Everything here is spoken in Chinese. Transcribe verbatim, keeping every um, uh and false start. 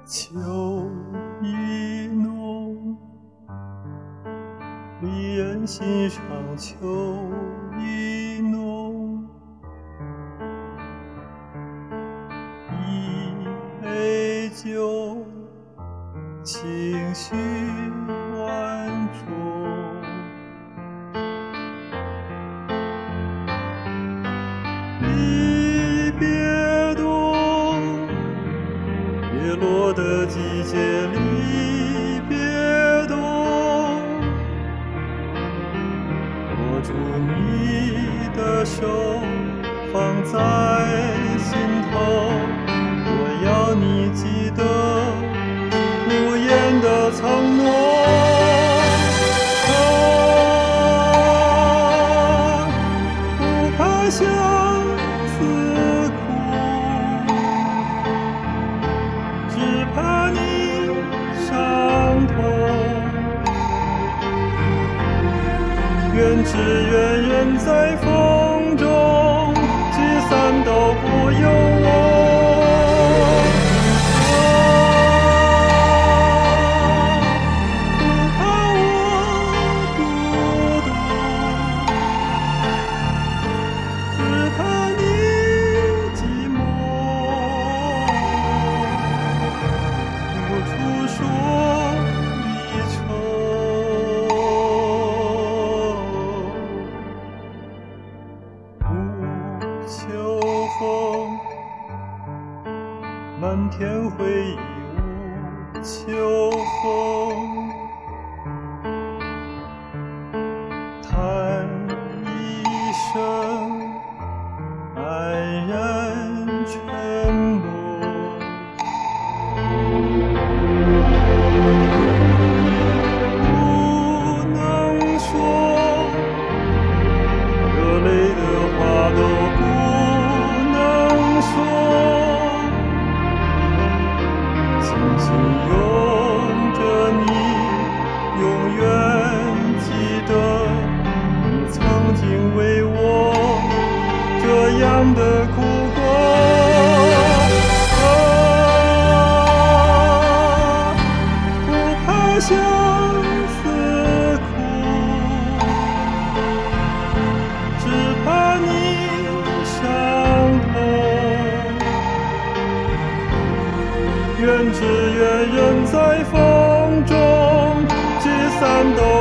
秋意浓，离人心上秋意浓。一杯酒，情绪万种。离别冬，叶落的季节，离别冬，握住你的手，放在心头，我要你记得无言的承诺。啊，不怕相思苦，只怕你伤痛。愿只愿人在风中，聚散都不由我。秋风，漫天回忆无秋风。叹一声，黯然沉默。不能说，热泪的话都不紧紧拥着你，永远记得你曾经为我这样的哭过。啊，不怕相思苦，只怕你伤痛。愿只愿人在风中，聚散都